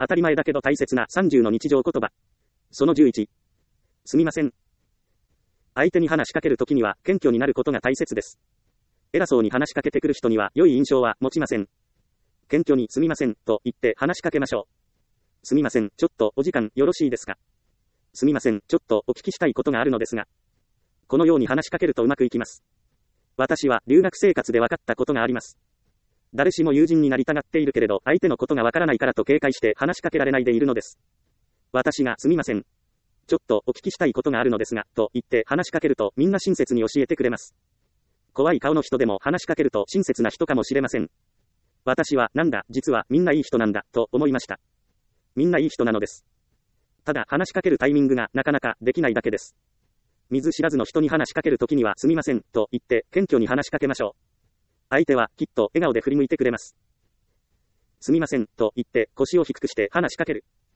当たり前だけど大切な30の日常言葉。その11。すみません。相手に話しかけるときには謙虚になることが大切です。偉そうに話しかけてくる人には良い印象は持ちません。謙虚にすみませんと言って話しかけましょう。すみません、ちょっとお時間よろしいですか。すみません、ちょっとお聞きしたいことがあるのですが。このように話しかけるとうまくいきます。私は留学生活で分かったことがあります。誰しも友人になりたがっているけれど、相手のことがわからないからと警戒して話しかけられないでいるのです。私がすみません。ちょっとお聞きしたいことがあるのですが、と言って話しかけるとみんな親切に教えてくれます。怖い顔の人でも話しかけると親切な人かもしれません。私はなんだ、実はみんないい人なんだ、と思いました。みんないい人なのです。ただ話しかけるタイミングがなかなかできないだけです。見ず知らずの人に話しかけるときにはすみません、と言って謙虚に話しかけましょう。相手はきっと笑顔で振り向いてくれます。すみません、と言って腰を低くして話しかける。